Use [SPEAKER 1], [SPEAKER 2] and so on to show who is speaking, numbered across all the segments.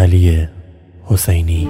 [SPEAKER 1] علی حسینی.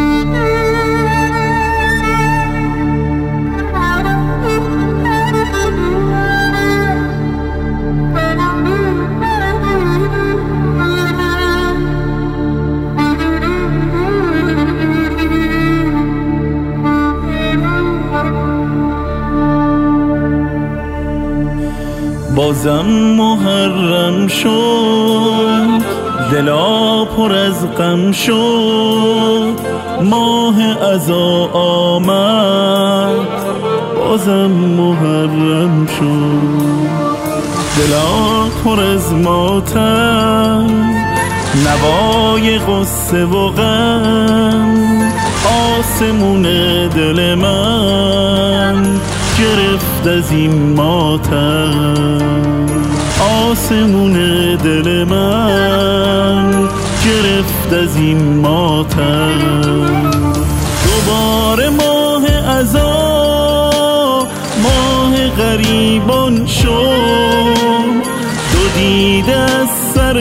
[SPEAKER 2] بازم محرم شد، دلا پر از غم شد، ماه عزا آمد، بازم محرم شد. دلا پر از ماتم، نوای غصه و غم، آسمون دل من گرفت از این ماتم، آسمون دل من گرفت از این ماتم. دوباره ماه عزا، ماه غریبان شد، دو دیده از سر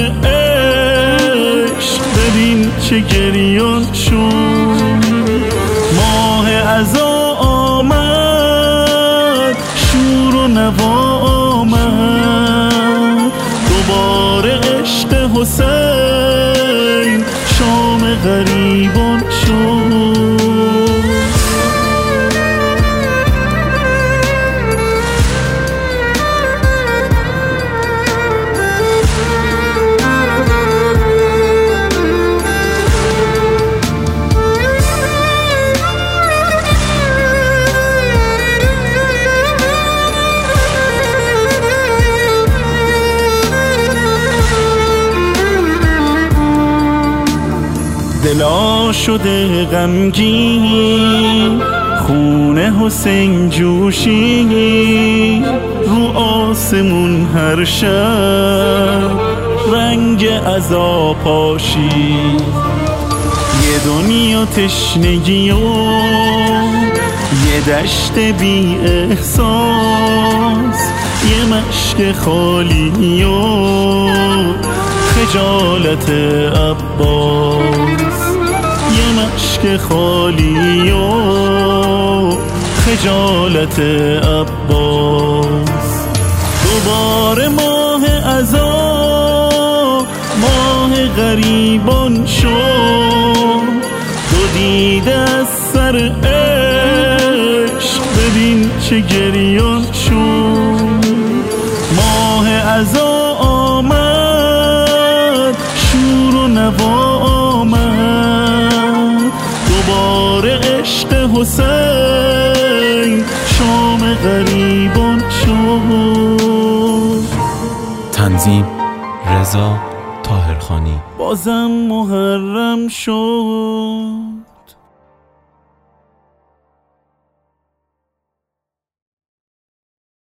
[SPEAKER 2] عشق ببین چه گریان شد. ماه عزا آمد، شور و نوا آمد، دوباره عشق حسین شام غریبان شد. دلا شده غمگین، خون حسین جوشی، رو آسمون هر شب رنگ عزا پاشی. یه دنیا تشنگی و یه دشت بی احساس، یه مشک خالی و خجالت عباس، یه مشک خالی و خجالت عباس. دوباره ماه عزا، ماه غریبان شد، دو دیده از سر عشق ببین چه گریان شد. ماه عزا آمد، شور و نوا آمد، دوباره عشق حسین شام غریبان شد.
[SPEAKER 1] تنظیم رضا طاهرخانی.
[SPEAKER 2] بازم محرم شد.